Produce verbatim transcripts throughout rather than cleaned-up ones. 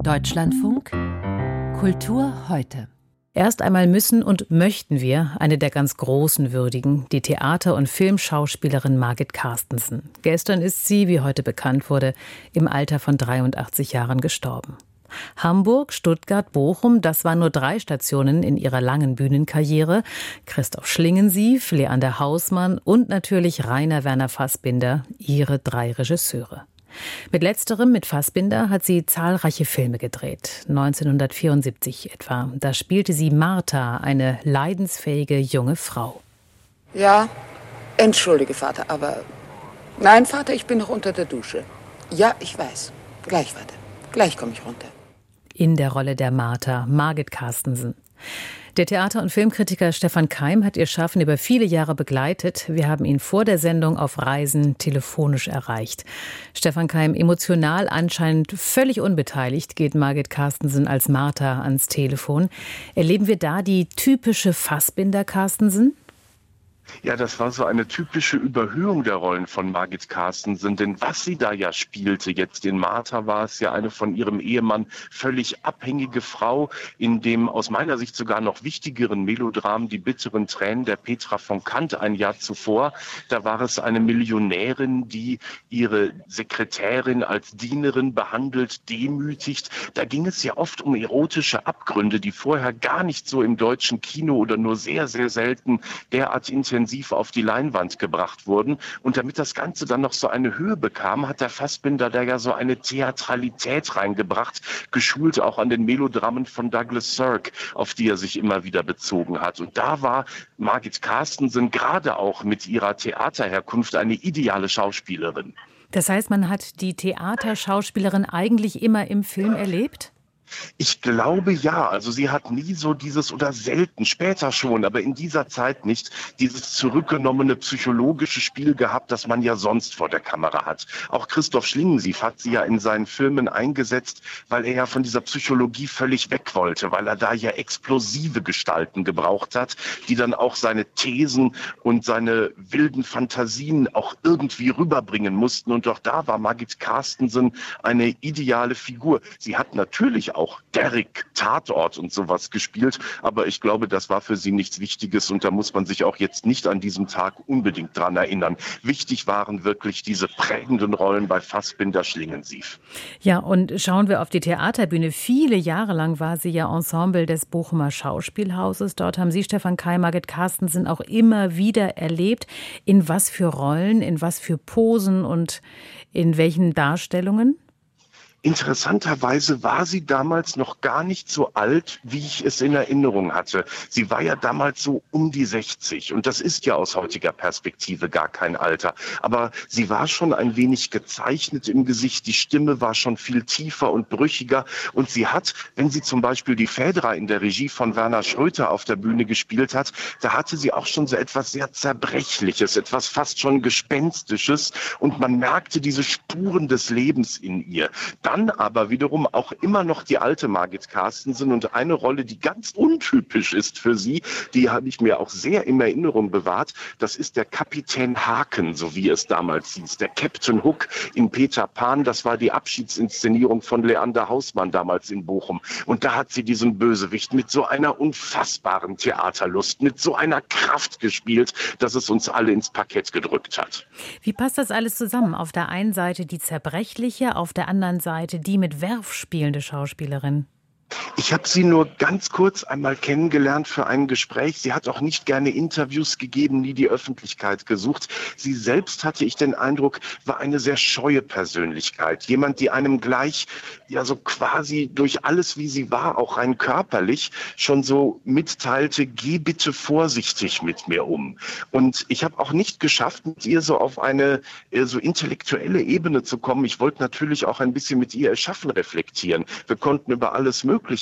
Deutschlandfunk Kultur heute. Erst einmal müssen und möchten wir eine der ganz Großen würdigen, die Theater- und Filmschauspielerin Margit Carstensen. Gestern ist sie, wie heute bekannt wurde, im Alter von dreiundachtzig Jahren gestorben. Hamburg, Stuttgart, Bochum, das waren nur drei Stationen in ihrer langen Bühnenkarriere. Christoph Schlingensief, Leander Hausmann und natürlich Rainer Werner Fassbinder, ihre drei Regisseure. Mit letzterem, mit Fassbinder, hat sie zahlreiche Filme gedreht. neunzehnhundertvierundsiebzig etwa. Da spielte sie Martha, eine leidensfähige junge Frau. Ja, entschuldige, Vater, aber... Nein, Vater, ich bin noch unter der Dusche. Ja, ich weiß. Gleich, Vater. Gleich komme ich runter. In der Rolle der Martha, Margit Carstensen. Der Theater- und Filmkritiker Stefan Keim hat ihr Schaffen über viele Jahre begleitet. Wir haben ihn vor der Sendung auf Reisen telefonisch erreicht. Stefan Keim, emotional anscheinend völlig unbeteiligt, geht Margit Carstensen als Martha ans Telefon. Erleben wir da die typische Fassbinder-Carstensen? Ja, das war so eine typische Überhöhung der Rollen von Margit Carstensen, denn was sie da ja spielte, jetzt in Martha, war es ja eine von ihrem Ehemann völlig abhängige Frau, in dem aus meiner Sicht sogar noch wichtigeren Melodram Die bitteren Tränen der Petra von Kant ein Jahr zuvor. Da war es eine Millionärin, die ihre Sekretärin als Dienerin behandelt, demütigt. Da ging es ja oft um erotische Abgründe, die vorher gar nicht so im deutschen Kino oder nur sehr, sehr selten derart intensiv auf die Leinwand gebracht wurden. Und damit das Ganze dann noch so eine Höhe bekam, hat der Fassbinder da ja so eine Theatralität reingebracht, geschult auch an den Melodrammen von Douglas Sirk, auf die er sich immer wieder bezogen hat. Und da war Margit Carstensen gerade auch mit ihrer Theaterherkunft eine ideale Schauspielerin. Das heißt, man hat die Theaterschauspielerin eigentlich immer im Film erlebt? Ich glaube ja, also sie hat nie so dieses, oder selten, später schon, aber in dieser Zeit nicht, dieses zurückgenommene psychologische Spiel gehabt, das man ja sonst vor der Kamera hat. Auch Christoph Schlingensief hat sie ja in seinen Filmen eingesetzt, weil er ja von dieser Psychologie völlig weg wollte, weil er da ja explosive Gestalten gebraucht hat, die dann auch seine Thesen und seine wilden Fantasien auch irgendwie rüberbringen mussten. Und auch da war Margit Carstensen eine ideale Figur. Sie hat natürlich auch auch Derrick, Tatort und sowas gespielt. Aber ich glaube, das war für sie nichts Wichtiges und da muss man sich auch jetzt nicht an diesem Tag unbedingt dran erinnern. Wichtig waren wirklich diese prägenden Rollen bei Fassbinder, Schlingensief. Ja, und schauen wir auf die Theaterbühne. Viele Jahre lang war sie ja Ensemble des Bochumer Schauspielhauses. Dort haben Sie, Stefan Keim, Margit Carstensen auch immer wieder erlebt. In was für Rollen, in was für Posen und in welchen Darstellungen? Interessanterweise war sie damals noch gar nicht so alt, wie ich es in Erinnerung hatte. Sie war ja damals so um die sechzig und das ist ja aus heutiger Perspektive gar kein Alter. Aber sie war schon ein wenig gezeichnet im Gesicht, die Stimme war schon viel tiefer und brüchiger und sie hat, wenn sie zum Beispiel die Phaedra in der Regie von Werner Schröter auf der Bühne gespielt hat, da hatte sie auch schon so etwas sehr Zerbrechliches, etwas fast schon Gespenstisches und man merkte diese Spuren des Lebens in ihr. Dann aber wiederum auch immer noch die alte Margit Carstensen und eine Rolle, die ganz untypisch ist für sie, die habe ich mir auch sehr in Erinnerung bewahrt, das ist der Kapitän Haken, so wie es damals hieß, der Captain Hook in Peter Pan, das war die Abschiedsinszenierung von Leander Hausmann damals in Bochum und da hat sie diesen Bösewicht mit so einer unfassbaren Theaterlust, mit so einer Kraft gespielt, dass es uns alle ins Parkett gedrückt hat. Wie passt das alles zusammen? Auf der einen Seite die zerbrechliche, auf der anderen Seite die mit Werf spielende Schauspielerin. Ich habe sie nur ganz kurz einmal kennengelernt für ein Gespräch. Sie hat auch nicht gerne Interviews gegeben, nie die Öffentlichkeit gesucht. Sie selbst, hatte ich den Eindruck, war eine sehr scheue Persönlichkeit. Jemand, die einem gleich, ja so quasi durch alles, wie sie war, auch rein körperlich, schon so mitteilte, geh bitte vorsichtig mit mir um. Und ich habe auch nicht geschafft, mit ihr so auf eine so intellektuelle Ebene zu kommen. Ich wollte natürlich auch ein bisschen mit ihr ihr Schaffen reflektieren. Wir konnten über alles Mögliche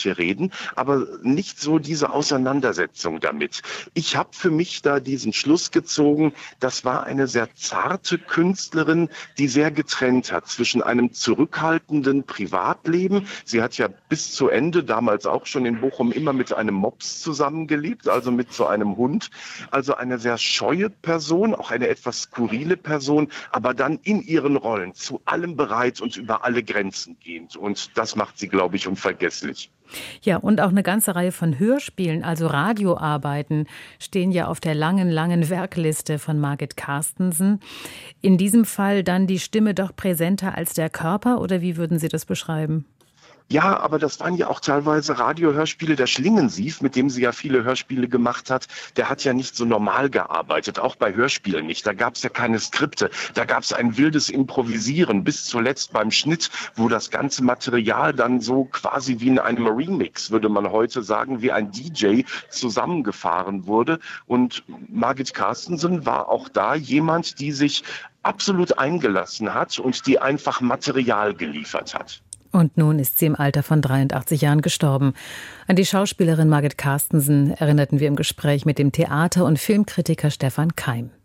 manche reden, aber nicht so diese Auseinandersetzung damit. Ich habe für mich da diesen Schluss gezogen, das war eine sehr zarte Künstlerin, die sehr getrennt hat zwischen einem zurückhaltenden Privatleben. Sie hat ja bis zu Ende, damals auch schon in Bochum, immer mit einem Mops zusammengelebt, also mit so einem Hund. Also eine sehr scheue Person, auch eine etwas skurrile Person, aber dann in ihren Rollen zu allem bereit und über alle Grenzen gehend. Und das macht sie, glaube ich, unvergesslich. Ja, und auch eine ganze Reihe von Hörspielen, also Radioarbeiten, stehen ja auf der langen, langen Werkliste von Margit Carstensen. In diesem Fall dann die Stimme doch präsenter als der Körper, oder wie würden Sie das beschreiben? Ja, aber das waren ja auch teilweise Radiohörspiele. Der Schlingensief, mit dem sie ja viele Hörspiele gemacht hat, der hat ja nicht so normal gearbeitet, auch bei Hörspielen nicht. Da gab es ja keine Skripte, da gab es ein wildes Improvisieren, bis zuletzt beim Schnitt, wo das ganze Material dann so quasi wie in einem Remix, würde man heute sagen, wie ein D J zusammengefahren wurde. Und Margit Carstensen war auch da jemand, die sich absolut eingelassen hat und die einfach Material geliefert hat. Und nun ist sie im Alter von dreiundachtzig Jahren gestorben. An die Schauspielerin Margit Carstensen erinnerten wir im Gespräch mit dem Theater- und Filmkritiker Stefan Keim.